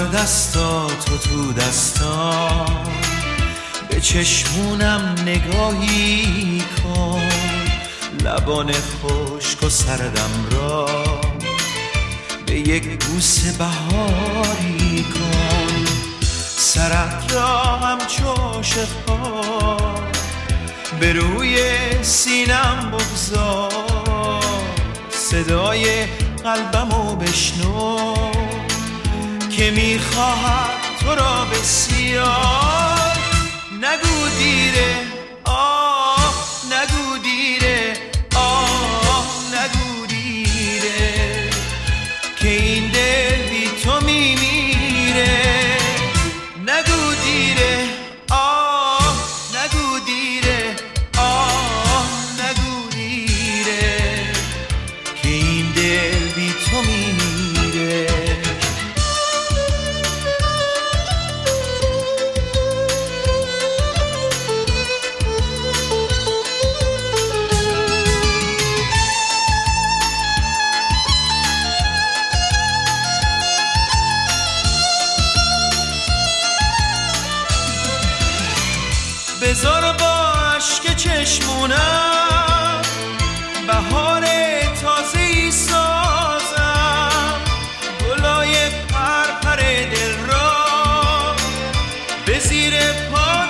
دستاتو تو دستام، به چشمونم نگاهی کن، لبان خشک و سردم را به یک بوس بهاری کن. سرت را همچو عاشق‌ها به روی سینم بگذار، صدای قلبمو بشنو که میخواهد تو را بسیار. نگو دیره آه، نگو دیره آه، نگو دیره که این دل بی تو میمیره. نگو دیره آه، نگو دیره آه، نگو دیره که این دل بی تو میمیره. بذار با عشق چشمونم بهار تازه‌ای سازم، گلای پرپر دل را به زیر پات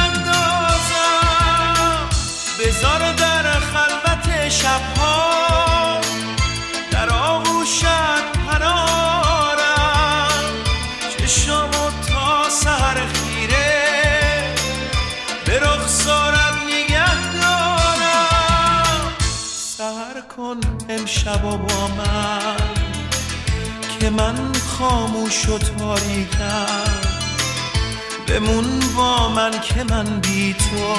بیندازم. بذار در خلوت شبها در آغوشت پنارم، چشمو تا سحر خیره به رخسارت نگه دارم. سحر کن امشب با من که من خاموش و تاریکم، بمون با من که من بی تو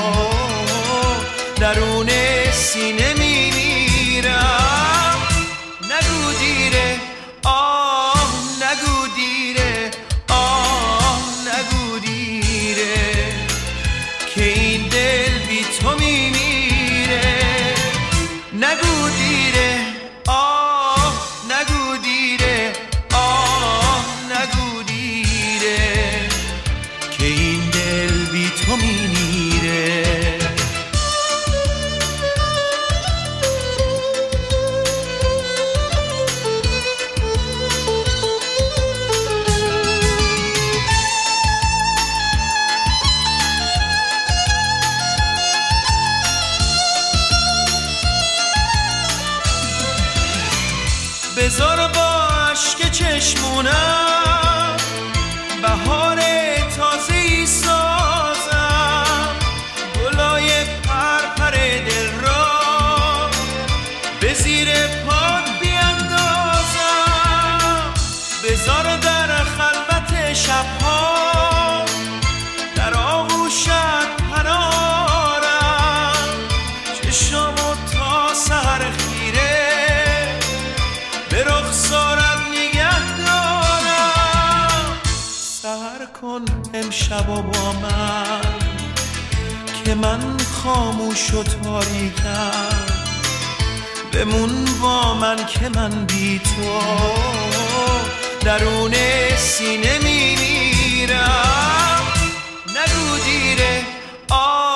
درون سینه میمیرم. نگو دیره آه، نگو دیره آه، نگو دیره که این دل بی تو میمیره. نگو دیره آه، نگو دیره آه، نگو دیره که این دل بی تو میمیره. بذار با عشق چشمونم بهار تازه‌ای سازم، گلای پرپر دل را به زیر پات بیندازم. بذار در خلوت شبها در آغوشت پنارم، چشمو تا سحر خیره به رخسارت نگه دارم. سحر کن امشب با من که من خاموش و تاریکم، بمون با من که من بی تو درون سینه میمیرم. نگو دیره آه،